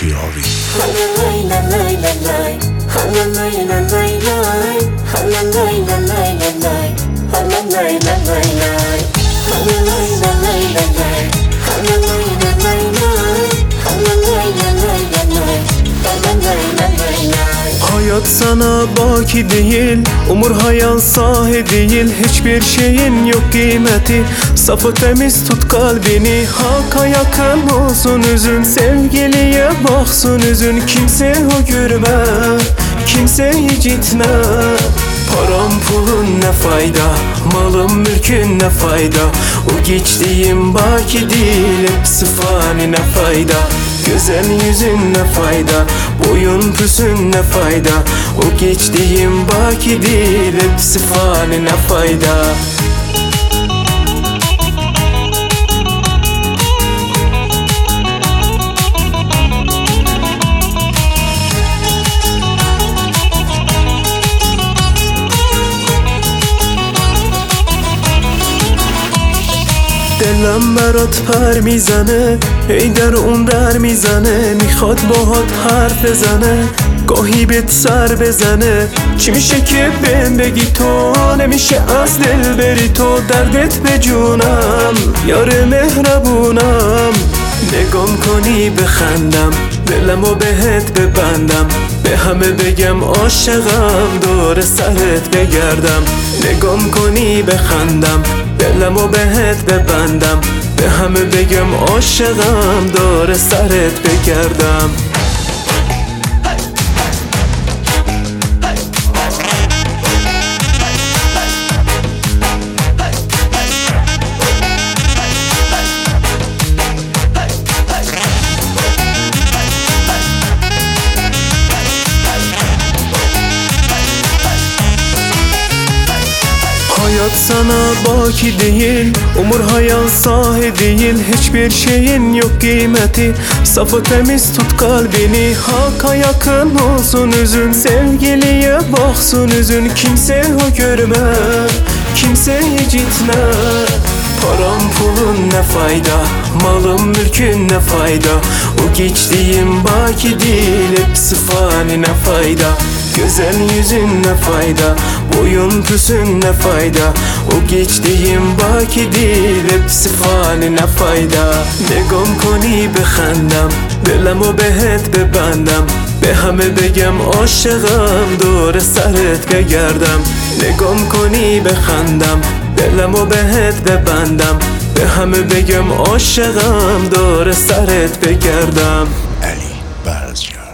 خیاری. Hayat sana baki değil, umur hayal sahi değil. Hiçbir şeyin yok kıymeti, safı temiz tut kalbini. Hakka yakın olsun üzün, sevgiliye baksın üzün. Kimse o görme, kimseyi gitme. Param pulun ne fayda, malım mülkün ne fayda. O geçtiğim baki değil, hepsi fani ne fayda. Güzel yüzün ne fayda, boyun püsün ne fayda. O geçtiğim baki değil, hepsi fani ne fayda. دلم برات پر میزنه، ای در عمر میزنه. میخواد باهات حرف بزنه، گاهی بهت سر بزنه. چی میشه که بهم بگی تو، نمیشه از دل بری تو. دردت به جونم، یار مهربونم. نگام کنی بخندم، دلمو بهت ببندم. به همه بگم عاشقم، دور سرت بگردم. نگام کنی بخندم، دلمو بهت ببندم. به همه بگم عاشقم، دور سرت بگردم. Hayat sana baki değil, umur hayal sahi değil. Hiçbir şeyin yok kıymeti, safı temiz tut kalbini. Hakka yakın olsun üzün, sevgiliye baksın üzün. Kimse o görme, kimseyi gitme. Param pulun ne fayda, malım mülkün ne fayda. O geçtiğim baki değil, hepsi fani ne fayda. Güzel yüzün ne fayda, boyun püsün ne fayda. O geçtiğim baki değil, hepsi fani ne fayda. نگام کنی بخندم، دلمو بهت ببندم. به همه بگم عاشقم، دور سرت بگردم. نگام کنی بخندم، دلمو بهت ببندم. به همه بگم عاشقم، دور سرت بگردم. علی برزگر.